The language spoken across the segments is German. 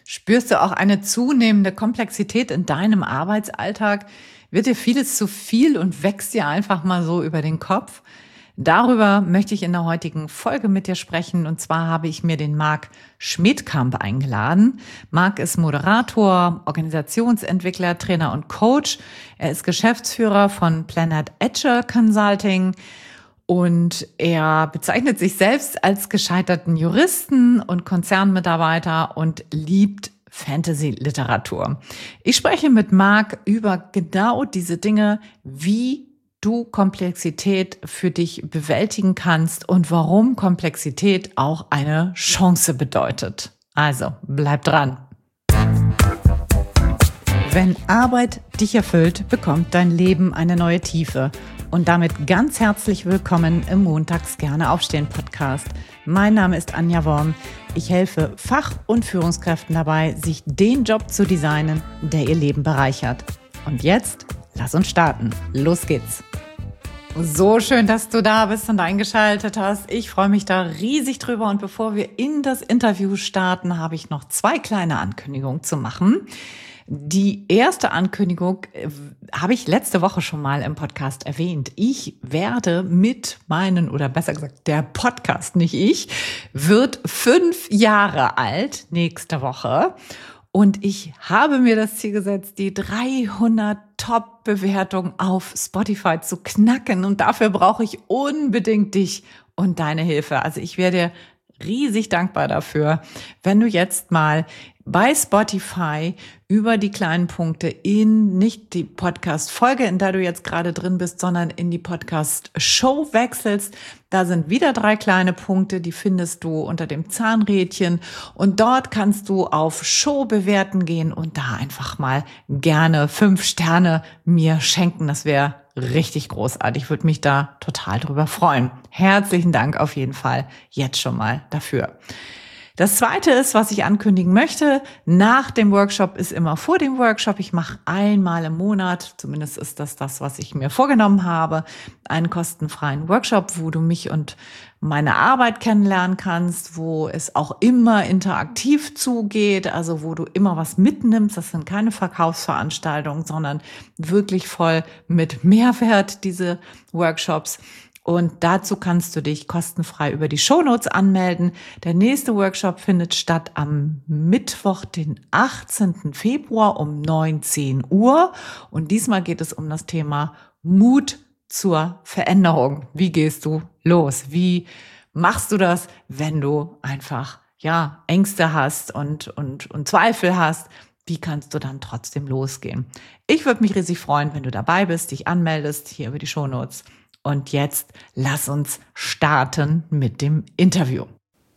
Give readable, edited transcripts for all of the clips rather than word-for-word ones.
Spürst du auch eine zunehmende Komplexität in deinem Arbeitsalltag? Wird dir vieles zu viel und wächst dir einfach mal so über den Kopf? Darüber möchte ich in der heutigen Folge mit dir sprechen. Und zwar habe ich mir den Marc Schmidkamp eingeladen. Marc ist Moderator, Organisationsentwickler, Trainer und Coach. Er ist Geschäftsführer von Planet Edge Consulting. Und er bezeichnet sich selbst als gescheiterten Juristen und Konzernmitarbeiter und liebt Fantasy-Literatur. Ich spreche mit Marc über genau diese Dinge, wie du Komplexität für dich bewältigen kannst und warum Komplexität auch eine Chance bedeutet. Also, bleib dran. Wenn Arbeit dich erfüllt, bekommt dein Leben eine neue Tiefe. Und damit ganz herzlich willkommen im Montags gerne aufstehen Podcast. Mein Name ist Anja Worm. Ich helfe Fach- und Führungskräften dabei, sich den Job zu designen, der ihr Leben bereichert. Und jetzt, lass uns starten. Los geht's. So schön, dass du da bist und eingeschaltet hast. Ich freue mich da riesig drüber. Und bevor wir in das Interview starten, habe ich noch 2 kleine Ankündigungen zu machen. Die erste Ankündigung habe ich letzte Woche schon mal im Podcast erwähnt. Ich werde mit meinen, oder besser gesagt, der Podcast, nicht ich, wird 5 Jahre alt nächste Woche. Und ich habe mir das Ziel gesetzt, die 300 Top-Bewertungen auf Spotify zu knacken. Und dafür brauche ich unbedingt dich und deine Hilfe. Also ich wäre dir riesig dankbar dafür, wenn du jetzt mal bei Spotify über die kleinen Punkte in nicht die Podcast-Folge, in der du jetzt gerade drin bist, sondern in die Podcast-Show wechselst. Da sind wieder 3 kleine Punkte, die findest du unter dem Zahnrädchen. Und dort kannst du auf Show bewerten gehen und da einfach mal gerne 5 Sterne mir schenken. Das wäre richtig großartig. Ich würde mich da total drüber freuen. Herzlichen Dank auf jeden Fall jetzt schon mal dafür. Das Zweite ist, was ich ankündigen möchte, nach dem Workshop ist immer vor dem Workshop. Ich mache einmal im Monat, zumindest ist das, was ich mir vorgenommen habe, einen kostenfreien Workshop, wo du mich und meine Arbeit kennenlernen kannst, wo es auch immer interaktiv zugeht, also wo du immer was mitnimmst. Das sind keine Verkaufsveranstaltungen, sondern wirklich voll mit Mehrwert, diese Workshops. Und dazu kannst du dich kostenfrei über die Shownotes anmelden. Der nächste Workshop findet statt am Mittwoch, den 18. Februar um 19 Uhr. Und diesmal geht es um das Thema Mut zur Veränderung. Wie gehst du los? Wie machst du das, wenn du einfach, Ängste hast und Zweifel hast? Wie kannst du dann trotzdem losgehen? Ich würde mich riesig freuen, wenn du dabei bist, dich anmeldest, hier über die Shownotes. Und jetzt lass uns starten mit dem Interview.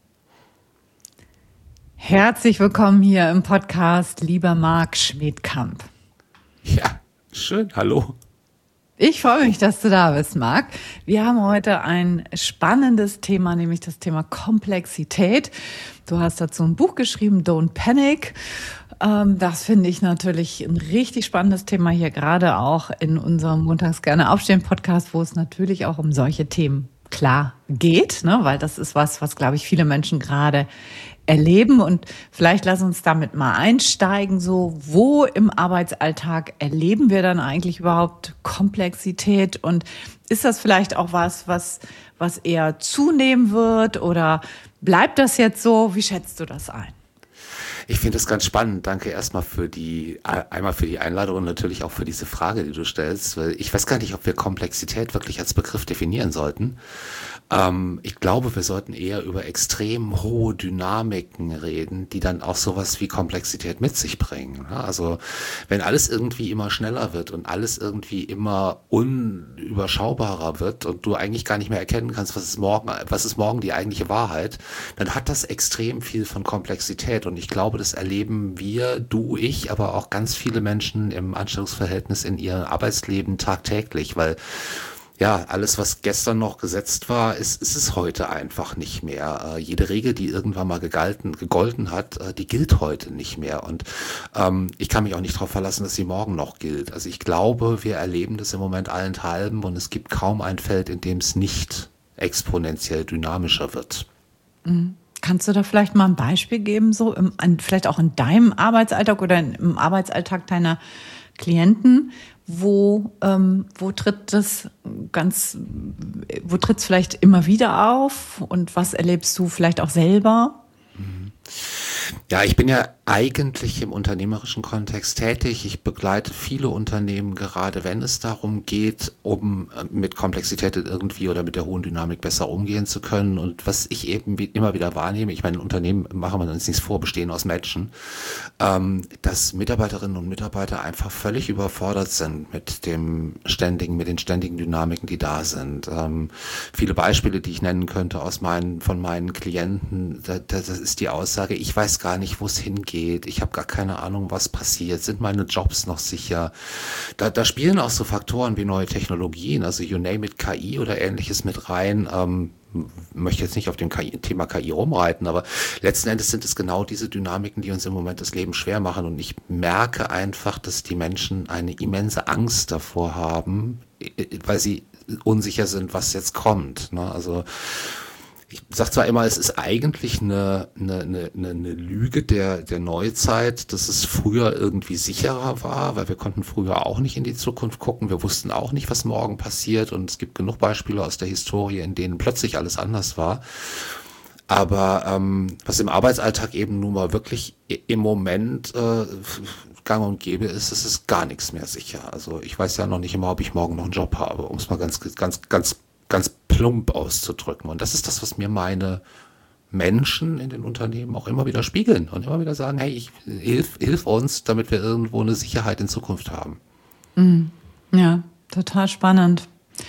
Herzlich willkommen hier im Podcast, lieber Marc Schmidkamp. Ja, schön, hallo. Ich freue mich, dass du da bist, Marc. Wir haben heute ein spannendes Thema, nämlich das Thema Komplexität. Du hast dazu ein Buch geschrieben, Don't Panic. Das finde ich natürlich ein richtig spannendes Thema hier, gerade auch in unserem Montags gerne aufstehen Podcast, wo es natürlich auch um solche Themen klar geht, ne? Weil das ist was, glaube ich, viele Menschen gerade erleben. Und vielleicht lass uns damit mal einsteigen, so wo im Arbeitsalltag erleben wir dann eigentlich überhaupt Komplexität? Und ist das vielleicht auch was eher zunehmen wird oder bleibt das jetzt so? Wie schätzt du das ein? Ich finde es ganz spannend. Danke erstmal einmal für die Einladung und natürlich auch für diese Frage, die du stellst. Weil ich weiß gar nicht, ob wir Komplexität wirklich als Begriff definieren sollten. Ich glaube, wir sollten eher über extrem hohe Dynamiken reden, die dann auch sowas wie Komplexität mit sich bringen. Also wenn alles irgendwie immer schneller wird und alles irgendwie immer unüberschaubarer wird und du eigentlich gar nicht mehr erkennen kannst, was ist morgen die eigentliche Wahrheit, dann hat das extrem viel von Komplexität. Und ich glaube, das erleben wir, du, ich, aber auch ganz viele Menschen im Anstellungsverhältnis in ihrem Arbeitsleben tagtäglich, weil alles, was gestern noch gesetzt war, ist es heute einfach nicht mehr. Jede Regel, die irgendwann mal gegolten hat, die gilt heute nicht mehr. Und ich kann mich auch nicht darauf verlassen, dass sie morgen noch gilt. Also ich glaube, wir erleben das im Moment allenthalben und es gibt kaum ein Feld, in dem es nicht exponentiell dynamischer wird. Kannst du da vielleicht mal ein Beispiel geben, so vielleicht auch in deinem Arbeitsalltag oder im Arbeitsalltag deiner Klienten, wo tritt wo tritt es vielleicht immer wieder auf und was erlebst du vielleicht auch selber? Ja, ich bin ja eigentlich im unternehmerischen Kontext tätig. Ich begleite viele Unternehmen, gerade wenn es darum geht, um mit Komplexität irgendwie oder mit der hohen Dynamik besser umgehen zu können. Und was ich eben immer wieder wahrnehme, ich meine, Unternehmen, machen wir uns nichts vor, bestehen aus Menschen, dass Mitarbeiterinnen und Mitarbeiter einfach völlig überfordert sind mit den ständigen Dynamiken, die da sind. Viele Beispiele, die ich nennen könnte von meinen Klienten, das ist die Aussage, ich weiß gar nicht, wo es hingeht. Ich habe gar keine Ahnung, was passiert. Sind meine Jobs noch sicher? Da spielen auch so Faktoren wie neue Technologien, also you name it, KI oder ähnliches mit rein. Möchte jetzt nicht auf dem Thema KI rumreiten, aber letzten Endes sind es genau diese Dynamiken, die uns im Moment das Leben schwer machen. Und ich merke einfach, dass die Menschen eine immense Angst davor haben, weil sie unsicher sind, was jetzt kommt. Ne? Also ich sage zwar immer, es ist eigentlich eine Lüge der Neuzeit, dass es früher irgendwie sicherer war, weil wir konnten früher auch nicht in die Zukunft gucken. Wir wussten auch nicht, was morgen passiert. Und es gibt genug Beispiele aus der Historie, in denen plötzlich alles anders war. Aber was im Arbeitsalltag eben nun mal wirklich im Moment gang und gäbe ist, es ist gar nichts mehr sicher. Also ich weiß ja noch nicht immer, ob ich morgen noch einen Job habe, um es mal ganz plump auszudrücken. Und das ist das, was mir meine Menschen in den Unternehmen auch immer wieder spiegeln und immer wieder sagen, hey, hilf uns, damit wir irgendwo eine Sicherheit in Zukunft haben. Ja, total spannend.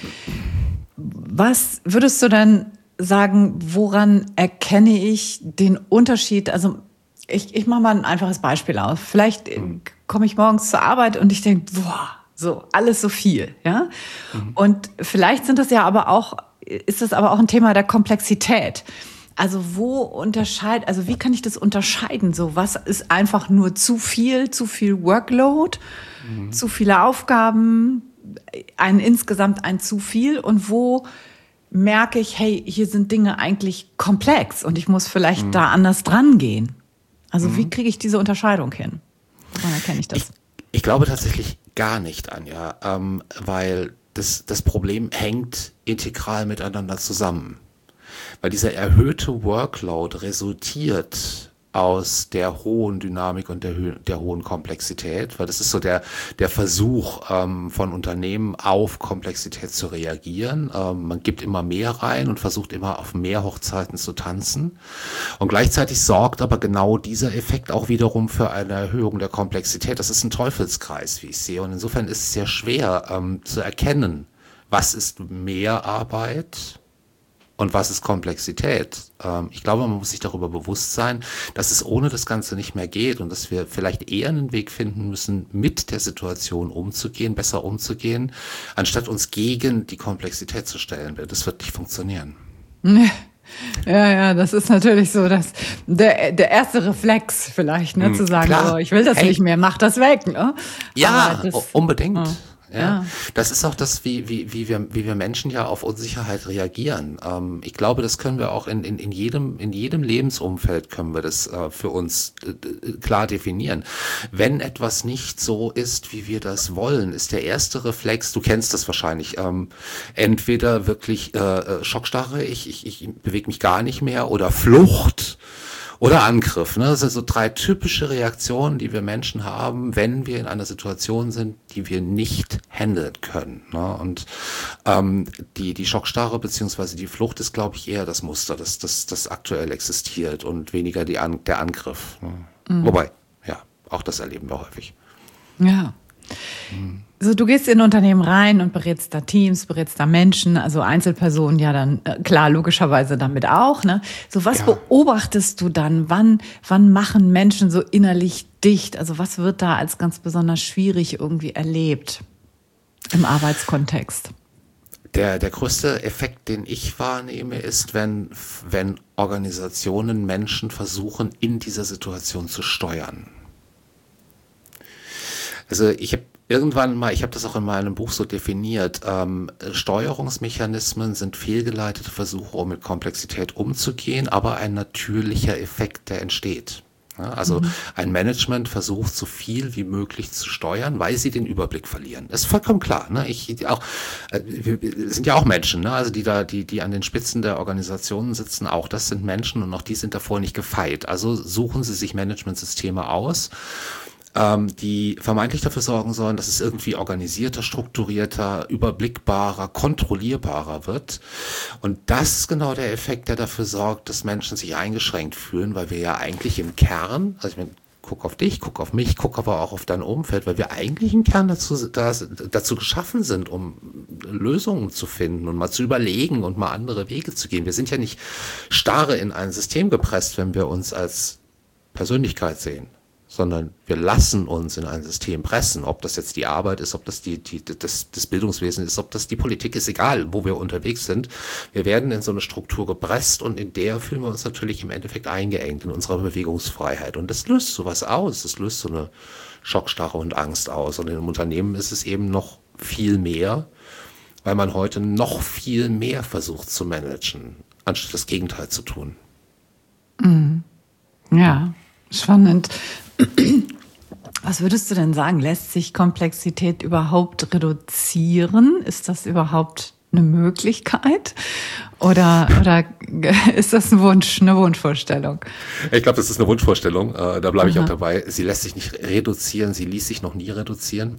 Was würdest du denn sagen, woran erkenne ich den Unterschied? Also ich mache mal ein einfaches Beispiel auf. Vielleicht komme ich morgens zur Arbeit und ich denke, boah, so alles so viel, ja. Und vielleicht ist das aber auch ein Thema der Komplexität. Also wie kann ich das unterscheiden? So, was ist einfach nur zu viel Workload, zu viele Aufgaben, insgesamt ein zu viel, und wo merke ich, hey, hier sind Dinge eigentlich komplex und ich muss vielleicht da anders dran gehen. Also wie kriege ich diese Unterscheidung hin? Woran erkenne ich das? Ich glaube tatsächlich gar nicht, Anja, weil das Problem hängt integral miteinander zusammen. Weil dieser erhöhte Workload resultiert aus der hohen Dynamik und der hohen Komplexität, weil das ist so der Versuch von Unternehmen auf Komplexität zu reagieren. Man gibt immer mehr rein und versucht immer auf mehr Hochzeiten zu tanzen. Und gleichzeitig sorgt aber genau dieser Effekt auch wiederum für eine Erhöhung der Komplexität. Das ist ein Teufelskreis, wie ich sehe. Und insofern ist es sehr schwer zu erkennen, was ist mehr Arbeit und was ist Komplexität? Ich glaube, man muss sich darüber bewusst sein, dass es ohne das Ganze nicht mehr geht und dass wir vielleicht eher einen Weg finden müssen, mit der Situation umzugehen, besser umzugehen, anstatt uns gegen die Komplexität zu stellen. Das wird nicht funktionieren. Ja, das ist natürlich so, dass der erste Reflex vielleicht, ne, zu sagen, klar. Oh, ich will das nicht mehr, mach das weg, ne? Ja, unbedingt. Ja. Das ist auch das, wie wir Menschen ja auf Unsicherheit reagieren. Ich glaube, das können wir auch in jedem Lebensumfeld können wir das für uns klar definieren. Wenn etwas nicht so ist, wie wir das wollen, ist der erste Reflex, du kennst das wahrscheinlich, entweder wirklich Schockstarre, ich bewege mich gar nicht mehr, oder Flucht. Oder Angriff, ne? Das sind so 3 typische Reaktionen, die wir Menschen haben, wenn wir in einer Situation sind, die wir nicht handeln können. Ne? Und die Schockstarre beziehungsweise die Flucht ist, glaube ich, eher das Muster, das aktuell existiert und weniger der Angriff. Ne? Wobei, ja, auch das erleben wir häufig. Ja. So, du gehst in ein Unternehmen rein und berätst da Teams, berätst da Menschen, also Einzelpersonen ja dann, klar, logischerweise damit auch, ne? So, was beobachtest du dann? Wann machen Menschen so innerlich dicht? Also, was wird da als ganz besonders schwierig irgendwie erlebt im Arbeitskontext? Der größte Effekt, den ich wahrnehme, ist, wenn Organisationen Menschen versuchen, in dieser Situation zu steuern. Also ich habe irgendwann mal, ich habe das auch in meinem Buch so definiert, Steuerungsmechanismen sind fehlgeleitete Versuche, um mit Komplexität umzugehen, aber ein natürlicher Effekt, der entsteht. Ja, also ein Management versucht so viel wie möglich zu steuern, weil sie den Überblick verlieren. Das ist vollkommen klar. Ne? Wir sind ja auch Menschen, ne? Also die an den Spitzen der Organisationen sitzen, auch das sind Menschen und auch die sind davor nicht gefeit. Also suchen sie sich Managementsysteme aus, die vermeintlich dafür sorgen sollen, dass es irgendwie organisierter, strukturierter, überblickbarer, kontrollierbarer wird. Und das ist genau der Effekt, der dafür sorgt, dass Menschen sich eingeschränkt fühlen, weil wir ja eigentlich im Kern, also ich meine, guck auf dich, guck auf mich, guck aber auch auf dein Umfeld, weil wir eigentlich im Kern dazu geschaffen sind, um Lösungen zu finden und mal zu überlegen und mal andere Wege zu gehen. Wir sind ja nicht starre in ein System gepresst, wenn wir uns als Persönlichkeit sehen, sondern wir lassen uns in ein System pressen, ob das jetzt die Arbeit ist, ob das das Bildungswesen ist, ob das die Politik ist, egal, wo wir unterwegs sind. Wir werden in so eine Struktur gepresst und in der fühlen wir uns natürlich im Endeffekt eingeengt in unserer Bewegungsfreiheit. Und das löst sowas aus, das löst so eine Schockstarre und Angst aus. Und in einem Unternehmen ist es eben noch viel mehr, weil man heute noch viel mehr versucht zu managen, anstatt das Gegenteil zu tun. Ja, spannend. Was würdest du denn sagen? Lässt sich Komplexität überhaupt reduzieren? Ist das überhaupt eine Möglichkeit? Oder ist das ein Wunsch, eine Wunschvorstellung? Ich glaube, das ist eine Wunschvorstellung. Da bleibe ich auch dabei. Sie lässt sich nicht reduzieren. Sie ließ sich noch nie reduzieren.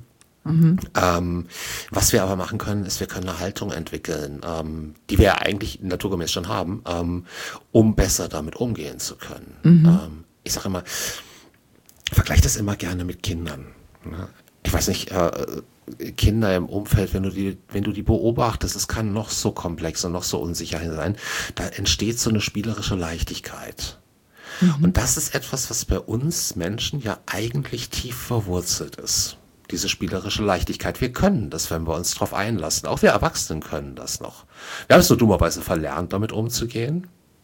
Was wir aber machen können, ist, wir können eine Haltung entwickeln, die wir ja eigentlich naturgemäß schon haben, um besser damit umgehen zu können. Ich sage immer, vergleich das immer gerne mit Kindern. Ich weiß nicht, Kinder im Umfeld, wenn du die beobachtest, es kann noch so komplex und noch so unsicher sein, da entsteht so eine spielerische Leichtigkeit. Und das ist etwas, was bei uns Menschen ja eigentlich tief verwurzelt ist. Diese spielerische Leichtigkeit. Wir können das, wenn wir uns drauf einlassen. Auch wir Erwachsenen können das noch. Wir haben es nur dummerweise verlernt, damit umzugehen.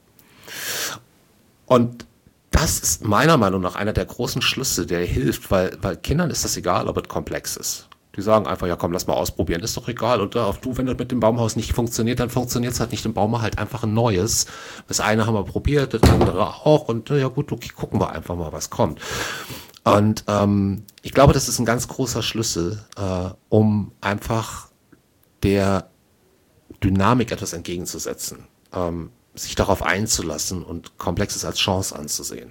Und das ist meiner Meinung nach einer der großen Schlüsse, der hilft, weil Kindern ist das egal, ob es komplex ist. Die sagen einfach, ja komm, lass mal ausprobieren, ist doch egal. Und wenn das mit dem Baumhaus nicht funktioniert, dann funktioniert es halt nicht. Dann bauen wir halt einfach ein neues. Das eine haben wir probiert, das andere auch. Und ja gut, okay, gucken wir einfach mal, was kommt. Und ich glaube, das ist ein ganz großer Schlüssel, um einfach der Dynamik etwas entgegenzusetzen, sich darauf einzulassen und Komplexes als Chance anzusehen.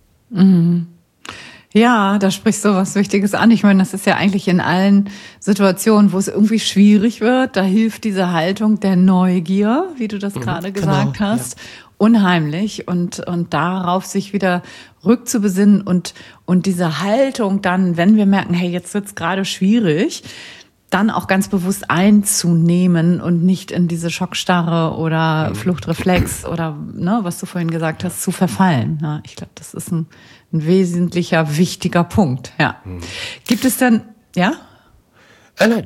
Ja, da sprichst du was Wichtiges an. Ich meine, das ist ja eigentlich in allen Situationen, wo es irgendwie schwierig wird, da hilft diese Haltung der Neugier, wie du das gerade gesagt hast, unheimlich und darauf sich wieder rückzubesinnen und diese Haltung dann, wenn wir merken, hey, jetzt wird's gerade schwierig, dann auch ganz bewusst einzunehmen und nicht in diese Schockstarre oder Fluchtreflex oder was du vorhin gesagt hast, zu verfallen. Ja, ich glaube, das ist ein wesentlicher, wichtiger Punkt. Ja. Gibt es denn, ja? Nein,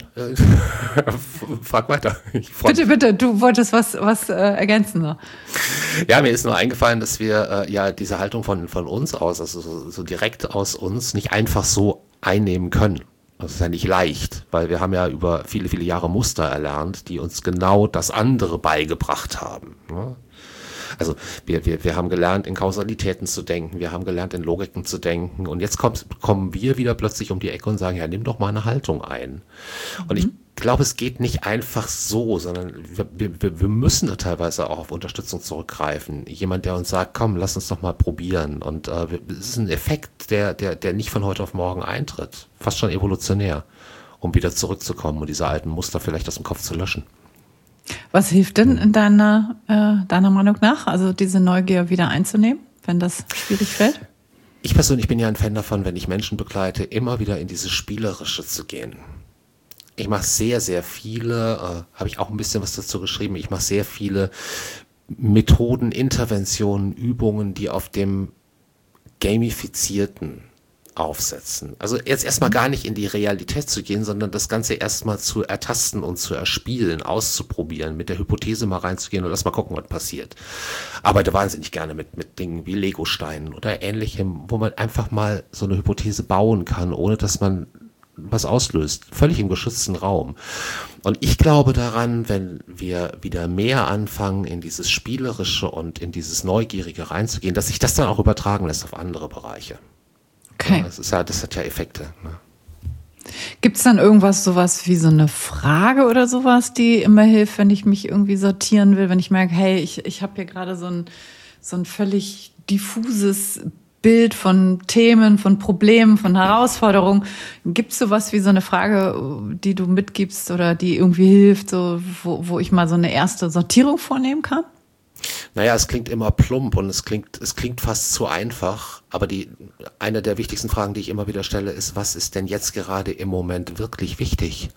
frag weiter. Bitte, du wolltest was ergänzen. So. Ja, mir ist nur eingefallen, dass wir diese Haltung von uns aus, also so direkt aus uns, nicht einfach so einnehmen können. Das ist ja nicht leicht, weil wir haben ja über viele, viele Jahre Muster erlernt, die uns genau das andere beigebracht haben. Also wir haben gelernt, in Kausalitäten zu denken, wir haben gelernt, in Logiken zu denken und jetzt kommen wir wieder plötzlich um die Ecke und sagen, ja, nimm doch mal eine Haltung ein. Und ich glaube, es geht nicht einfach so, sondern wir müssen da teilweise auch auf Unterstützung zurückgreifen. Jemand, der uns sagt, komm, lass uns doch mal probieren. Und es ist ein Effekt, der nicht von heute auf morgen eintritt, fast schon evolutionär, um wieder zurückzukommen und diese alten Muster vielleicht aus dem Kopf zu löschen. Was hilft denn in deiner Meinung nach, also diese Neugier wieder einzunehmen, wenn das schwierig fällt? Ich persönlich bin ja ein Fan davon, wenn ich Menschen begleite, immer wieder in dieses Spielerische zu gehen. Ich mache sehr, sehr viele, habe ich auch ein bisschen was dazu geschrieben, ich mache sehr viele Methoden, Interventionen, Übungen, die auf dem Gamifizierten aufsetzen. Also jetzt erstmal gar nicht in die Realität zu gehen, sondern das Ganze erstmal zu ertasten und zu erspielen, auszuprobieren, mit der Hypothese mal reinzugehen und lass mal gucken, was passiert. Arbeite wahnsinnig gerne mit Dingen wie Legosteinen oder ähnlichem, wo man einfach mal so eine Hypothese bauen kann, ohne dass man was auslöst, völlig im geschützten Raum. Und ich glaube daran, wenn wir wieder mehr anfangen, in dieses Spielerische und in dieses Neugierige reinzugehen, dass sich das dann auch übertragen lässt auf andere Bereiche. Okay. Ja, das hat ja Effekte. Ne? Gibt es dann irgendwas, sowas wie so eine Frage oder sowas, die immer hilft, wenn ich mich irgendwie sortieren will, wenn ich merke, hey, ich habe hier gerade so ein völlig diffuses Bild von Themen, von Problemen, von Herausforderungen. Gibt es sowas wie so eine Frage, die du mitgibst oder die irgendwie hilft, so, wo ich mal so eine erste Sortierung vornehmen kann? Naja, es klingt immer plump und es klingt fast zu einfach, aber eine der wichtigsten Fragen, die ich immer wieder stelle, ist, was ist denn jetzt gerade im Moment wirklich wichtig?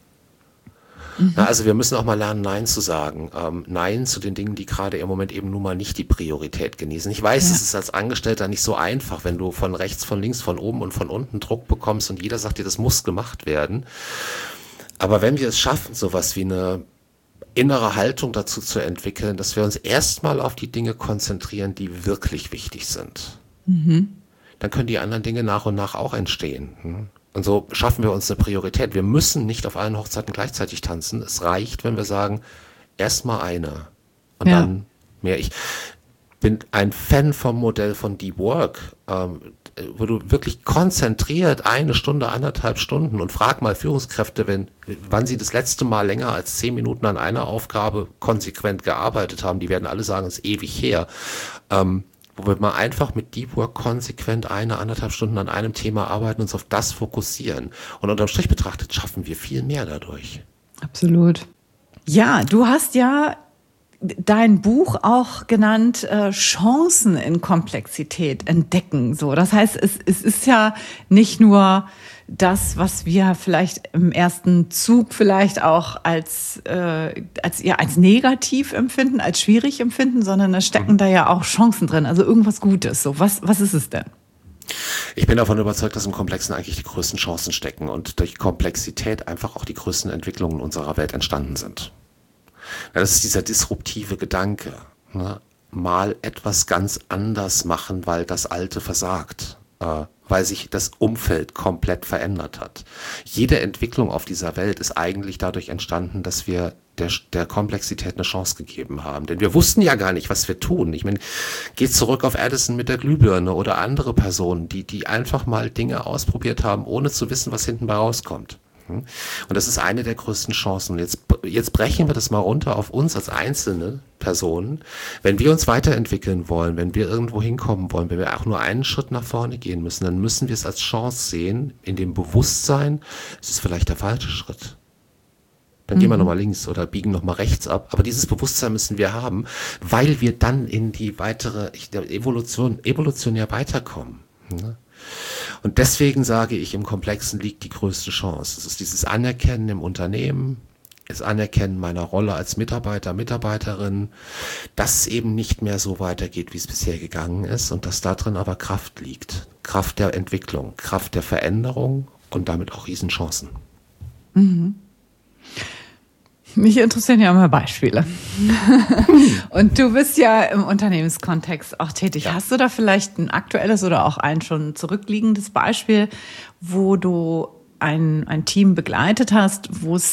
Na, also wir müssen auch mal lernen, Nein zu sagen. Nein zu den Dingen, die gerade im Moment eben nun mal nicht die Priorität genießen. Ich weiß, es ist als Angestellter nicht so einfach, wenn du von rechts, von links, von oben und von unten Druck bekommst und jeder sagt dir, das muss gemacht werden. Aber wenn wir es schaffen, sowas wie eine innere Haltung dazu zu entwickeln, dass wir uns erstmal auf die Dinge konzentrieren, die wirklich wichtig sind, dann können die anderen Dinge nach und nach auch entstehen. Und so schaffen wir uns eine Priorität. Wir müssen nicht auf allen Hochzeiten gleichzeitig tanzen. Es reicht, wenn wir sagen, erstmal eine und dann mehr. Ich bin ein Fan vom Modell von Deep Work, wo du wirklich konzentriert 1 Stunde, 1,5 Stunden und frag mal Führungskräfte, wann sie das letzte Mal länger als 10 Minuten an einer Aufgabe konsequent gearbeitet haben. Die werden alle sagen, es ist ewig her. Wo wir mal einfach mit Deep Work konsequent 1,5 Stunden an einem Thema arbeiten, uns auf das fokussieren. Und unterm Strich betrachtet schaffen wir viel mehr dadurch. Absolut. Ja, du hast ja dein Buch auch genannt, Chancen in Komplexität entdecken. So, das heißt, es ist ja nicht nur das, was wir vielleicht im ersten Zug vielleicht auch als negativ empfinden, als schwierig empfinden, sondern da stecken da ja auch Chancen drin, also irgendwas Gutes. So, was ist es denn? Ich bin davon überzeugt, dass im Komplexen eigentlich die größten Chancen stecken und durch Komplexität einfach auch die größten Entwicklungen unserer Welt entstanden sind. Das ist dieser disruptive Gedanke, ne? Mal etwas ganz anders machen, weil das Alte versagt, weil sich das Umfeld komplett verändert hat. Jede Entwicklung auf dieser Welt ist eigentlich dadurch entstanden, dass wir der Komplexität eine Chance gegeben haben. Denn wir wussten ja gar nicht, was wir tun. Ich meine, geht zurück auf Edison mit der Glühbirne oder andere Personen, die einfach mal Dinge ausprobiert haben, ohne zu wissen, was hinten bei rauskommt. Und das ist eine der größten Chancen. Jetzt brechen wir das mal runter auf uns als einzelne Personen. Wenn wir uns weiterentwickeln wollen, wenn wir irgendwo hinkommen wollen, wenn wir auch nur einen Schritt nach vorne gehen müssen, dann müssen wir es als Chance sehen, in dem Bewusstsein, es ist vielleicht der falsche Schritt. Dann gehen wir nochmal links oder biegen nochmal rechts ab. Aber dieses Bewusstsein müssen wir haben, weil wir dann in die weitere evolutionär weiterkommen. Und deswegen sage ich, im Komplexen liegt die größte Chance. Es ist dieses Anerkennen im Unternehmen, das Anerkennen meiner Rolle als Mitarbeiter, Mitarbeiterin, dass es eben nicht mehr so weitergeht, wie es bisher gegangen ist und dass da drin aber Kraft liegt. Kraft der Entwicklung, Kraft der Veränderung und damit auch Riesenchancen. Mich interessieren ja immer Beispiele. Und du bist ja im Unternehmenskontext auch tätig. Ja. Hast du da vielleicht ein aktuelles oder auch ein schon zurückliegendes Beispiel, wo du ein Team begleitet hast,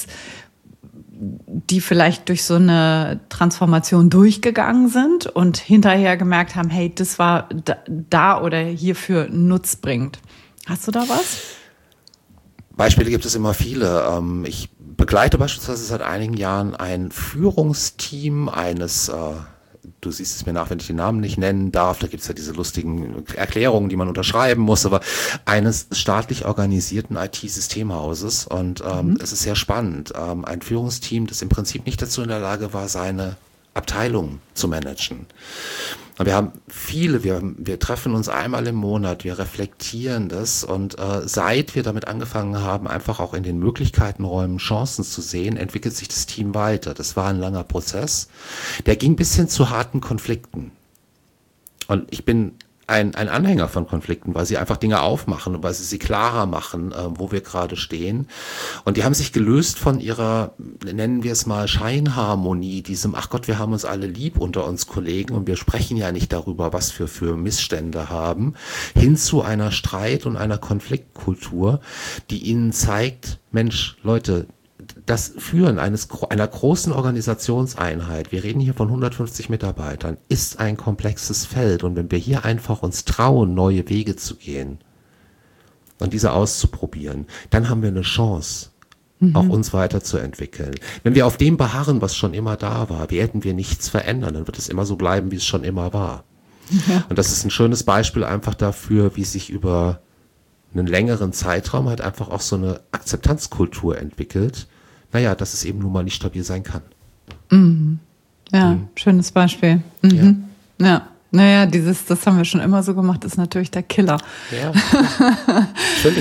die vielleicht durch so eine Transformation durchgegangen sind und hinterher gemerkt haben, hey, das war da oder hierfür nutzbringend. Hast du da was? Beispiele gibt es immer viele. Ich begleite beispielsweise seit einigen Jahren ein Führungsteam eines, du siehst es mir nach, wenn ich den Namen nicht nennen darf, da gibt es ja diese lustigen Erklärungen, die man unterschreiben muss, aber eines staatlich organisierten IT-Systemhauses und es ist sehr spannend. Ein Führungsteam, das im Prinzip nicht dazu in der Lage war, seine Abteilung zu managen. Wir haben wir treffen uns einmal im Monat, wir reflektieren das und seit wir damit angefangen haben, einfach auch in den Möglichkeitenräumen Chancen zu sehen, entwickelt sich das Team weiter. Das war ein langer Prozess, der ging bis hin zu harten Konflikten. Und ich bin ein Anhänger von Konflikten, weil sie einfach Dinge aufmachen und weil sie klarer machen, wo wir gerade stehen. Und die haben sich gelöst von ihrer, nennen wir es mal, Scheinharmonie, diesem, ach Gott, wir haben uns alle lieb unter uns Kollegen und wir sprechen ja nicht darüber, was wir für Missstände haben, hin zu einer Streit- und einer Konfliktkultur, die ihnen zeigt, Mensch, Leute, das Führen einer großen Organisationseinheit, wir reden hier von 150 Mitarbeitern, ist ein komplexes Feld. Und wenn wir hier einfach uns trauen, neue Wege zu gehen und diese auszuprobieren, dann haben wir eine Chance, auch uns weiterzuentwickeln. Wenn wir auf dem beharren, was schon immer da war, werden wir nichts verändern, dann wird es immer so bleiben, wie es schon immer war. Ja. Und das ist ein schönes Beispiel einfach dafür, wie sich über einen längeren Zeitraum halt einfach auch so eine Akzeptanzkultur entwickelt, naja, dass es eben nun mal nicht stabil sein kann. Mhm. Ja, schönes Beispiel. Mhm. Ja. Naja, das haben wir schon immer so gemacht, ist natürlich der Killer. Ja, natürlich.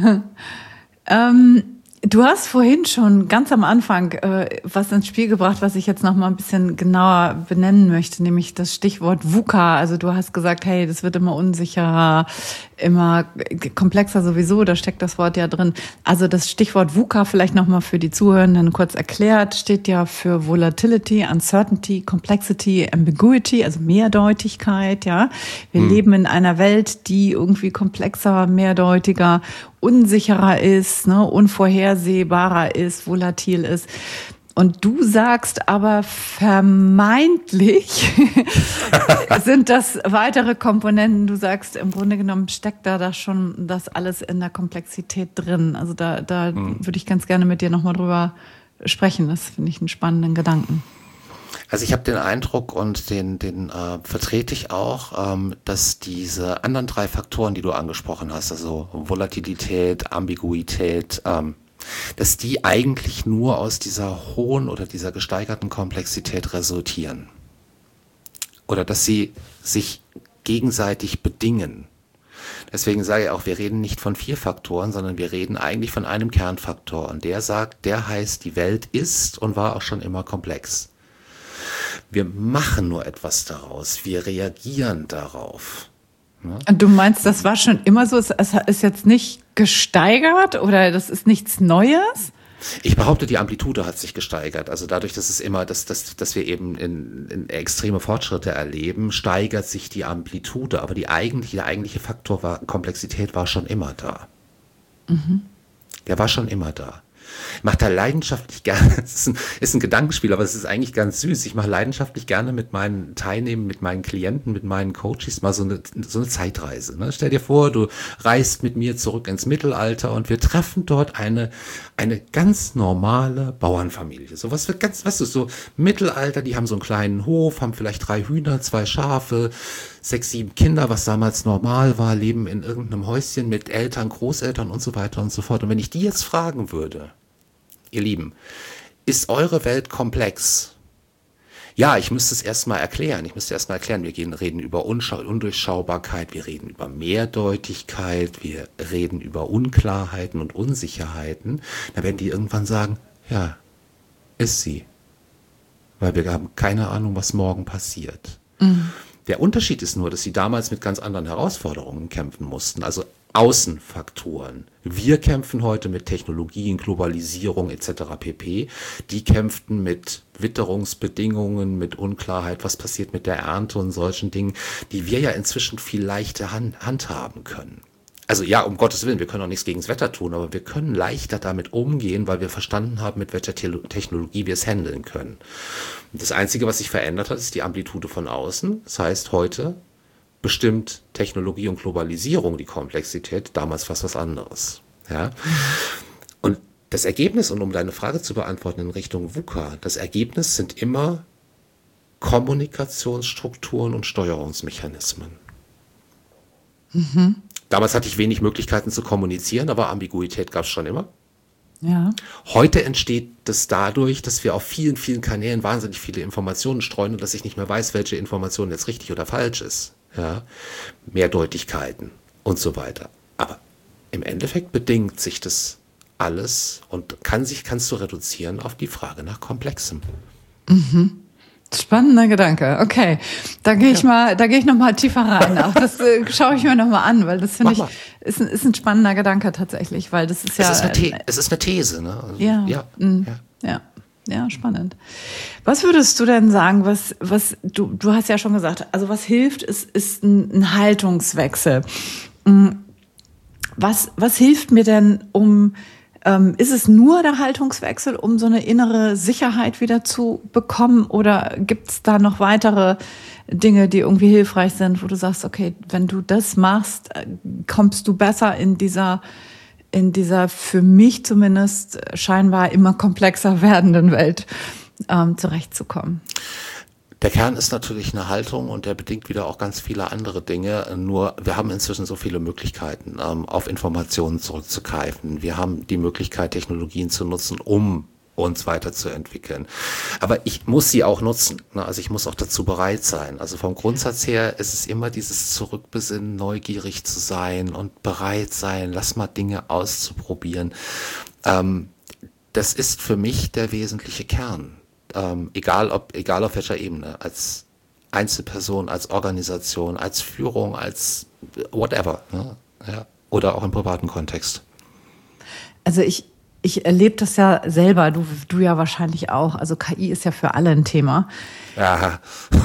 Du hast vorhin schon ganz am Anfang was ins Spiel gebracht, was ich jetzt noch mal ein bisschen genauer benennen möchte, nämlich das Stichwort VUCA. Also du hast gesagt, hey, das wird immer unsicherer, immer komplexer sowieso, da steckt das Wort ja drin. Also das Stichwort VUCA vielleicht noch mal für die Zuhörenden kurz erklärt, steht ja für Volatility, Uncertainty, Complexity, Ambiguity, also Mehrdeutigkeit, ja. Wir leben in einer Welt, die irgendwie komplexer, mehrdeutiger, unsicherer ist, ne, unvorhersehbarer ist, volatil ist. Und du sagst aber vermeintlich sind das weitere Komponenten. Du sagst, im Grunde genommen steckt da schon das alles in der Komplexität drin. Also da würde ich ganz gerne mit dir nochmal drüber sprechen. Das finde ich einen spannenden Gedanken. Also ich habe den Eindruck und den vertrete ich auch, dass diese anderen 3 Faktoren, die du angesprochen hast, also Volatilität, Ambiguität, dass die eigentlich nur aus dieser hohen oder dieser gesteigerten Komplexität resultieren. Oder dass sie sich gegenseitig bedingen. Deswegen sage ich auch, wir reden nicht von 4 Faktoren, sondern wir reden eigentlich von einem Kernfaktor. Und der heißt, die Welt ist und war auch schon immer komplex. Wir machen nur etwas daraus, wir reagieren darauf. Und du meinst, das war schon immer so, es ist jetzt nicht gesteigert oder das ist nichts Neues? Ich behaupte, die Amplitude hat sich gesteigert. Also dadurch, dass wir eben in extreme Fortschritte erleben, steigert sich die Amplitude. Aber der eigentliche Faktor Komplexität war schon immer da. Der war schon immer da. Ich mache da leidenschaftlich gerne, es ist ein Gedankenspiel, aber es ist eigentlich ganz süß. Ich mache leidenschaftlich gerne mit meinen Teilnehmern, mit meinen Klienten, mit meinen Coaches mal so eine Zeitreise. Ne? Stell dir vor, du reist mit mir zurück ins Mittelalter und wir treffen dort eine ganz normale Bauernfamilie. So was wird ganz, weißt du, so Mittelalter, die haben so einen kleinen Hof, haben vielleicht 3 Hühner, 2 Schafe, 6, 7 Kinder, was damals normal war, leben in irgendeinem Häuschen mit Eltern, Großeltern und so weiter und so fort. Und wenn ich die jetzt fragen würde, ihr Lieben, ist eure Welt komplex? Ja, ich müsste es erstmal erklären. Wir reden über Undurchschaubarkeit, wir reden über Mehrdeutigkeit, wir reden über Unklarheiten und Unsicherheiten. Da werden die irgendwann sagen, ja, ist sie. Weil wir haben keine Ahnung, was morgen passiert. Der Unterschied ist nur, dass sie damals mit ganz anderen Herausforderungen kämpfen mussten, also Außenfaktoren. Wir kämpfen heute mit Technologien, Globalisierung etc. pp. Die kämpften mit Witterungsbedingungen, mit Unklarheit, was passiert mit der Ernte und solchen Dingen, die wir ja inzwischen viel leichter handhaben können. Also ja, um Gottes Willen, wir können auch nichts gegen das Wetter tun, aber wir können leichter damit umgehen, weil wir verstanden haben, mit welcher Technologie wir es handeln können. Und das Einzige, was sich verändert hat, ist die Amplitude von außen. Das heißt, heute bestimmt Technologie und Globalisierung die Komplexität, damals fast was anderes. Ja? Und das Ergebnis, und um deine Frage zu beantworten in Richtung VUCA, das Ergebnis sind immer Kommunikationsstrukturen und Steuerungsmechanismen. Damals hatte ich wenig Möglichkeiten zu kommunizieren, aber Ambiguität gab es schon immer. Ja. Heute entsteht das dadurch, dass wir auf vielen, vielen Kanälen wahnsinnig viele Informationen streuen und dass ich nicht mehr weiß, welche Information jetzt richtig oder falsch ist. Ja, Mehrdeutigkeiten und so weiter. Aber im Endeffekt bedingt sich das alles und kannst du reduzieren auf die Frage nach Komplexem. Spannender Gedanke. Okay, da gehe ich noch mal tiefer rein. Auch das schaue ich mir noch mal an, weil das finde ich ist ein spannender Gedanke tatsächlich, weil das ist ja. Es ist eine These, ne? Also, ja, spannend. Was würdest du denn sagen, was du hast ja schon gesagt, also was hilft, ist ein Haltungswechsel. Was hilft mir denn, ist es nur der Haltungswechsel, um so eine innere Sicherheit wieder zu bekommen, oder gibt es da noch weitere Dinge, die irgendwie hilfreich sind, wo du sagst, okay, wenn du das machst, kommst du besser in dieser für mich zumindest scheinbar immer komplexer werdenden Welt zurechtzukommen? Der Kern ist natürlich eine Haltung und der bedingt wieder auch ganz viele andere Dinge. Nur wir haben inzwischen so viele Möglichkeiten, auf Informationen zurückzugreifen. Wir haben die Möglichkeit, Technologien zu nutzen, um uns weiterzuentwickeln. Aber ich muss sie auch nutzen. Also ich muss auch dazu bereit sein. Also vom Grundsatz her ist es immer dieses Zurückbesinnen, neugierig zu sein und bereit sein, lass mal Dinge auszuprobieren. Das ist für mich der wesentliche Kern. Egal auf welcher Ebene, als Einzelperson, als Organisation, als Führung, als whatever, ne? Ja, oder auch im privaten Kontext. Also ich erlebe das ja selber, du ja wahrscheinlich auch. Also KI ist ja für alle ein Thema. Ja.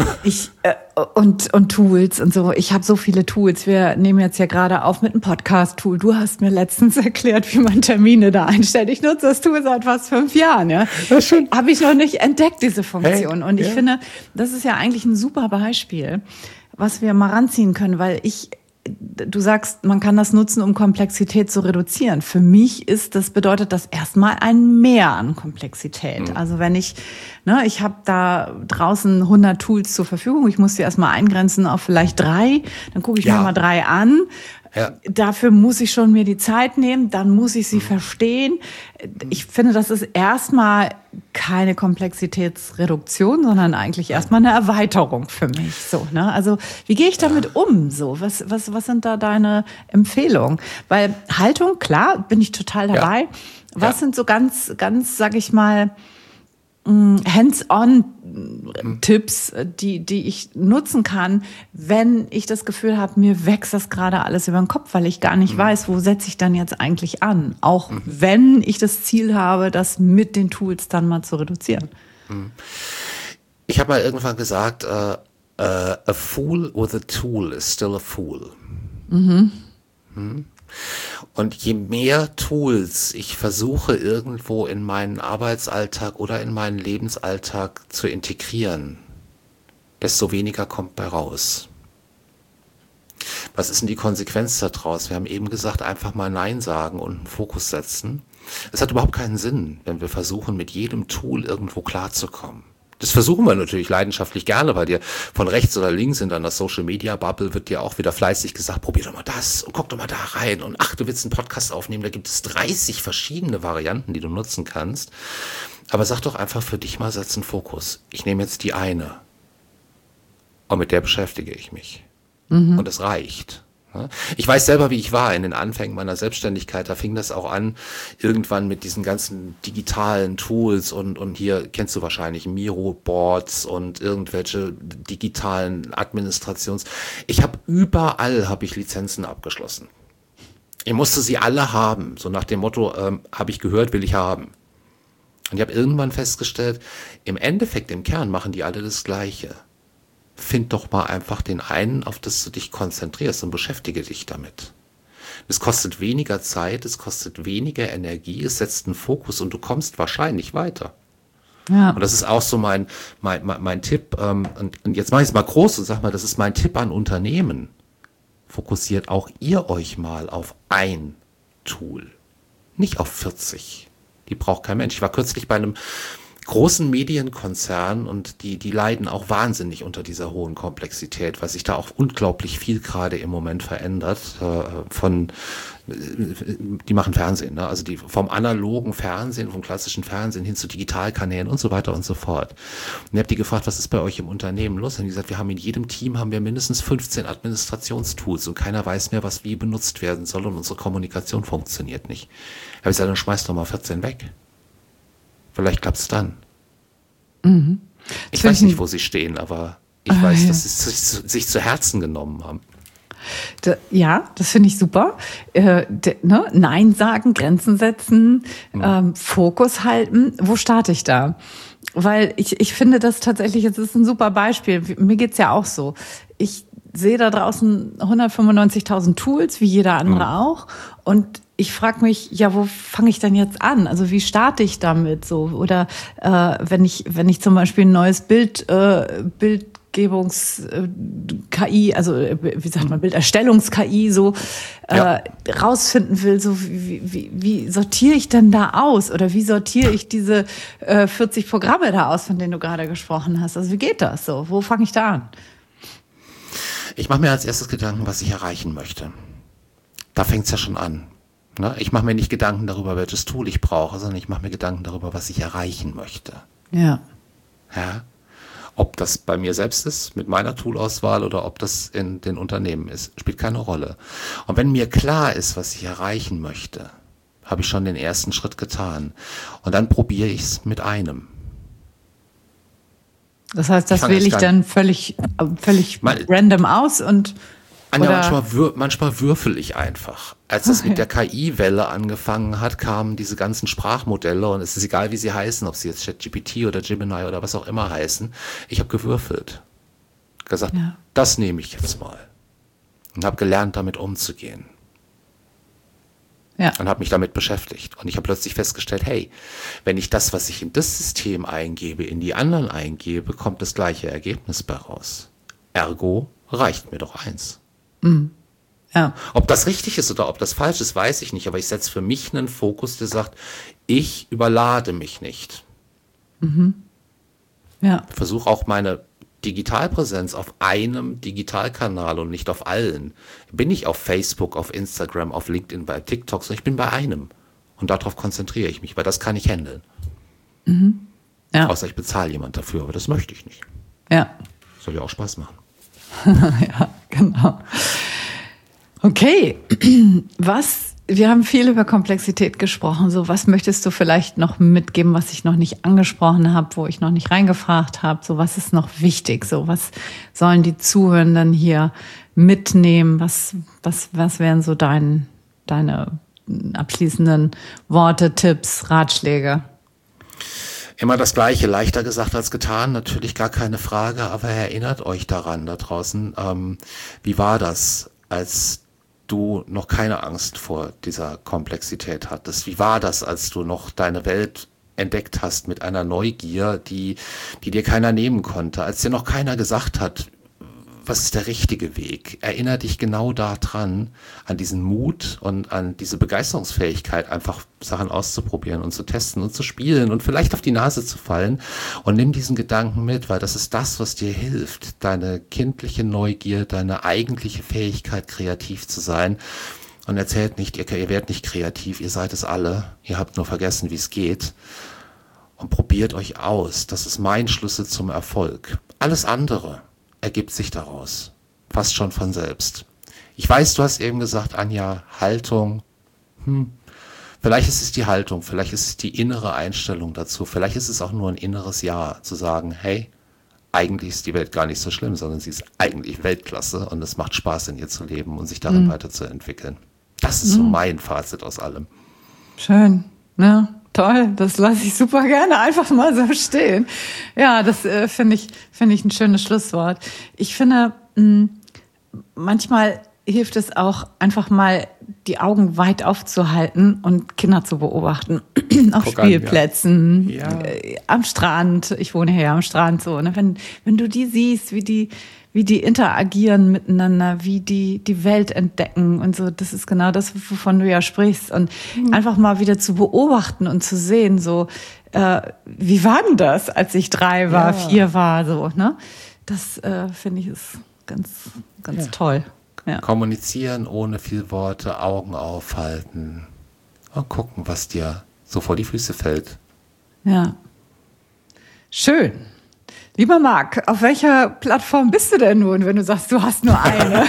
Und Tools und so. Ich habe so viele Tools. Wir nehmen jetzt ja gerade auf mit einem Podcast-Tool. Du hast mir letztens erklärt, wie man Termine da einstellt. Ich nutze das Tool seit fast 5 Jahren. Ja. Habe ich noch nicht entdeckt, diese Funktion. Und ich finde, das ist ja eigentlich ein super Beispiel, was wir mal ranziehen können, weil du sagst, man kann das nutzen, um Komplexität zu reduzieren. Für mich bedeutet das erstmal ein Mehr an Komplexität. Also wenn ich habe da draußen 100 Tools zur Verfügung, ich muss die erstmal eingrenzen auf vielleicht 3, dann gucke ich mir mal 3 an. Ja. Dafür muss ich schon mir die Zeit nehmen, dann muss ich sie verstehen. Ich finde, das ist erstmal keine Komplexitätsreduktion, sondern eigentlich erstmal eine Erweiterung für mich. So, ne? Also wie gehe ich damit um? So, was sind da deine Empfehlungen? Weil Haltung, klar, bin ich total dabei. Ja. Was sind so ganz, sag ich mal, Hands-on-Tipps, die ich nutzen kann, wenn ich das Gefühl habe, mir wächst das gerade alles über den Kopf, weil ich gar nicht weiß, wo setze ich dann jetzt eigentlich an. Auch wenn ich das Ziel habe, das mit den Tools dann mal zu reduzieren. Ich habe mal irgendwann gesagt, a fool with a tool is still a fool. Und je mehr Tools ich versuche irgendwo in meinen Arbeitsalltag oder in meinen Lebensalltag zu integrieren, desto weniger kommt bei raus. Was ist denn die Konsequenz daraus? Wir haben eben gesagt, einfach mal Nein sagen und einen Fokus setzen. Es hat überhaupt keinen Sinn, wenn wir versuchen, mit jedem Tool irgendwo klarzukommen. Das versuchen wir natürlich leidenschaftlich gerne, weil dir von rechts oder links in deiner Social-Media-Bubble wird dir auch wieder fleißig gesagt, probier doch mal das und guck doch mal da rein und ach, du willst einen Podcast aufnehmen, da gibt es 30 verschiedene Varianten, die du nutzen kannst. Aber sag doch einfach für dich mal, setz einen Fokus. Ich nehme jetzt die eine und mit der beschäftige ich mich. Und es reicht. Ich weiß selber, wie ich war in den Anfängen meiner Selbstständigkeit. Da fing das auch an, irgendwann mit diesen ganzen digitalen Tools und hier kennst du wahrscheinlich Miro-Boards und irgendwelche digitalen Administrations. Überall habe ich Lizenzen abgeschlossen. Ich musste sie alle haben, so nach dem Motto, habe ich gehört, will ich haben. Und ich habe irgendwann festgestellt, im Endeffekt, im Kern machen die alle das Gleiche. Find doch mal einfach den einen, auf das du dich konzentrierst und beschäftige dich damit. Es kostet weniger Zeit, es kostet weniger Energie, es setzt einen Fokus und du kommst wahrscheinlich weiter. Ja. Und das ist auch so mein Tipp. Und jetzt mache ich es mal groß und sag mal, das ist mein Tipp an Unternehmen. Fokussiert auch ihr euch mal auf ein Tool, nicht auf 40. Die braucht kein Mensch. Ich war kürzlich bei einem großen Medienkonzern und die leiden auch wahnsinnig unter dieser hohen Komplexität, weil sich da auch unglaublich viel gerade im Moment verändert. Die machen Fernsehen, ne? Also die vom analogen Fernsehen, vom klassischen Fernsehen hin zu Digitalkanälen und so weiter und so fort. Und ich habe die gefragt, was ist bei euch im Unternehmen los? Und die gesagt, wir haben in jedem Team mindestens 15 Administrationstools und keiner weiß mehr, was wie benutzt werden soll und unsere Kommunikation funktioniert nicht. Da habe ich gesagt, dann schmeiß doch mal 14 weg. Vielleicht klappt's dann. Ich weiß nicht, wo sie stehen, aber ich weiß, dass sie sich zu Herzen genommen haben. Ja, das finde ich super. Nein sagen, Grenzen setzen, Fokus halten. Wo starte ich da? Weil ich finde das tatsächlich, es ist ein super Beispiel. Mir geht's ja auch so. Ich sehe da draußen 195.000 Tools, wie jeder andere auch. Und ich frage mich, ja, wo fange ich denn jetzt an? Also wie starte ich damit so? Oder wenn ich zum Beispiel ein neues Bildgebungs-KI, also wie sagt man, Bilderstellungs-KI so rausfinden will, so wie sortiere ich denn da aus? Oder wie sortiere ich diese 40 Programme da aus, von denen du gerade gesprochen hast? Also wie geht das so? Wo fange ich da an? Ich mache mir als erstes Gedanken, was ich erreichen möchte. Da fängt es ja schon an. Ne? Ich mache mir nicht Gedanken darüber, welches Tool ich brauche, sondern ich mache mir Gedanken darüber, was ich erreichen möchte. Ja. Ja? Ob das bei mir selbst ist, mit meiner Toolauswahl, oder ob das in den Unternehmen ist, spielt keine Rolle. Und wenn mir klar ist, was ich erreichen möchte, habe ich schon den ersten Schritt getan. Und dann probiere ich es mit einem. Das heißt, das wähle ich dann völlig random aus und Anja, manchmal würfel ich einfach. Als es mit der KI-Welle angefangen hat, kamen diese ganzen Sprachmodelle, und es ist egal, wie sie heißen, ob sie jetzt ChatGPT oder Gemini oder was auch immer heißen. Ich habe gewürfelt. Gesagt, das nehme ich jetzt mal. Und habe gelernt, damit umzugehen. Ja. Und habe mich damit beschäftigt. Und ich habe plötzlich festgestellt, hey, wenn ich das, was ich in das System eingebe, in die anderen eingebe, kommt das gleiche Ergebnis bei raus. Ergo reicht mir doch eins. Mhm. Ja. Ob das richtig ist oder ob das falsch ist, weiß ich nicht. Aber ich setze für mich einen Fokus, der sagt, ich überlade mich nicht. Mhm. Ja. Ich versuche auch meine Digitalpräsenz auf einem Digitalkanal und nicht auf allen. Bin ich auf Facebook, auf Instagram, auf LinkedIn, bei TikTok, sondern ich bin bei einem. Und darauf konzentriere ich mich, weil das kann ich handeln. Mhm. Ja. Außer ich bezahle jemand dafür, aber das möchte ich nicht. Ja. Soll ja auch Spaß machen. Ja, genau. Okay, wir haben viel über Komplexität gesprochen. So, was möchtest du vielleicht noch mitgeben, was ich noch nicht angesprochen habe, wo ich noch nicht reingefragt habe? So, was ist noch wichtig? So, was sollen die Zuhörenden hier mitnehmen? Was wären so deine abschließenden Worte, Tipps, Ratschläge? Immer das Gleiche, leichter gesagt als getan, natürlich gar keine Frage, aber erinnert euch daran da draußen, wie war das, als du noch keine Angst vor dieser Komplexität hattest? Wie war das, als du noch deine Welt entdeckt hast mit einer Neugier, die dir keiner nehmen konnte, als dir noch keiner gesagt hat, was ist der richtige Weg? Erinner dich genau daran, an diesen Mut und an diese Begeisterungsfähigkeit, einfach Sachen auszuprobieren und zu testen und zu spielen und vielleicht auf die Nase zu fallen, und nimm diesen Gedanken mit, weil das ist das, was dir hilft, deine kindliche Neugier, deine eigentliche Fähigkeit, kreativ zu sein. Und erzählt nicht, ihr werdet nicht kreativ, ihr seid es alle, ihr habt nur vergessen, wie es geht. Und probiert euch aus, das ist mein Schlüssel zum Erfolg. Alles andere ergibt sich daraus, fast schon von selbst. Ich weiß, du hast eben gesagt, Anja, Haltung, vielleicht ist es die Haltung, vielleicht ist es die innere Einstellung dazu, vielleicht ist es auch nur ein inneres Ja, zu sagen, hey, eigentlich ist die Welt gar nicht so schlimm, sondern sie ist eigentlich Weltklasse und es macht Spaß, in ihr zu leben und sich darin weiterzuentwickeln. Das ist so mein Fazit aus allem. Schön, ne? Toll, das lasse ich super gerne einfach mal so stehen. Ja, das finde ich ein schönes Schlusswort. Ich finde, manchmal hilft es auch, einfach mal die Augen weit aufzuhalten und Kinder zu beobachten. Auf Spielplätzen, am Strand. Ich wohne hier am Strand so. Ne? Wenn du die siehst, wie die interagieren miteinander, wie die Welt entdecken und so, das ist genau das, wovon du ja sprichst. Und einfach mal wieder zu beobachten und zu sehen, so, wie war denn das, als ich 3 war, 4 war, so, ne? Das, finde ich, ist ganz, ganz toll. Ja. Kommunizieren ohne viel Worte, Augen aufhalten und gucken, was dir so vor die Füße fällt. Ja. Schön. Lieber Marc, auf welcher Plattform bist du denn nun, wenn du sagst, du hast nur eine?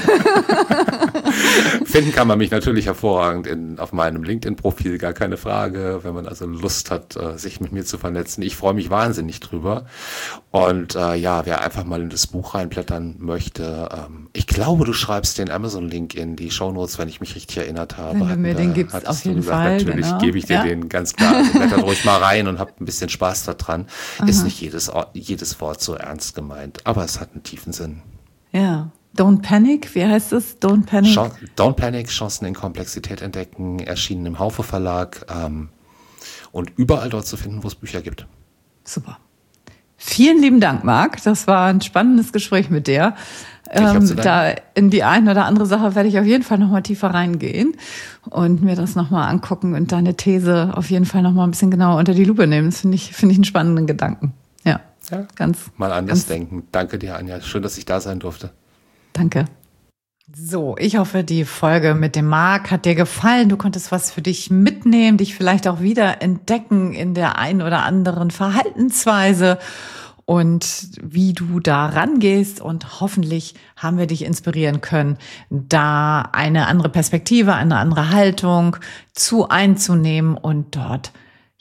Finden kann man mich natürlich hervorragend auf meinem LinkedIn-Profil, gar keine Frage, wenn man also Lust hat, sich mit mir zu vernetzen. Ich freue mich wahnsinnig drüber. Und wer einfach mal in das Buch reinblättern möchte, ich glaube, du schreibst den Amazon-Link in die Shownotes, wenn ich mich richtig erinnert habe. Wenn du mir den gibst, auf jeden Fall. Natürlich genau. gebe ich dir den, ganz klar. Also blättert ruhig mal rein und habt ein bisschen Spaß daran. Ist nicht jedes Wort so ernst gemeint, aber es hat einen tiefen Sinn. Ja. Don't Panic, wie heißt es? Don't Panic? Don't Panic, Chancen in Komplexität entdecken, erschienen im Haufe Verlag und überall dort zu finden, wo es Bücher gibt. Super. Vielen lieben Dank, Marc. Das war ein spannendes Gespräch mit dir. Da in die eine oder andere Sache werde ich auf jeden Fall nochmal tiefer reingehen und mir das nochmal angucken und deine These auf jeden Fall nochmal ein bisschen genauer unter die Lupe nehmen. Das finde ich einen spannenden Gedanken. Ja, mal anders denken. Danke dir, Anja. Schön, dass ich da sein durfte. Danke. So, ich hoffe, die Folge mit dem Marc hat dir gefallen. Du konntest was für dich mitnehmen, dich vielleicht auch wieder entdecken in der ein oder anderen Verhaltensweise und wie du da rangehst. Und hoffentlich haben wir dich inspirieren können, da eine andere Perspektive, eine andere Haltung zu einzunehmen und dort,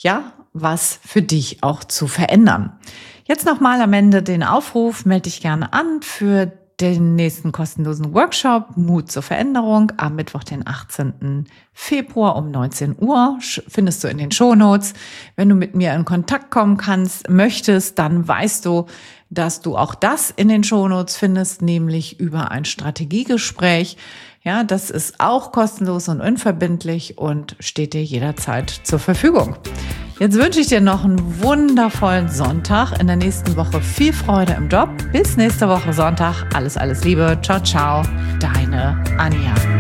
was für dich auch zu verändern. Jetzt nochmal am Ende den Aufruf, melde dich gerne an für den nächsten kostenlosen Workshop Mut zur Veränderung am Mittwoch, den 18. Februar um 19 Uhr. Findest du in den Shownotes. Wenn du mit mir in Kontakt kommen möchtest, dann weißt du, dass du auch das in den Shownotes findest, nämlich über ein Strategiegespräch. Ja, das ist auch kostenlos und unverbindlich und steht dir jederzeit zur Verfügung. Jetzt wünsche ich dir noch einen wundervollen Sonntag. In der nächsten Woche viel Freude im Job. Bis nächste Woche Sonntag. Alles Liebe. Ciao, ciao. Deine Anja.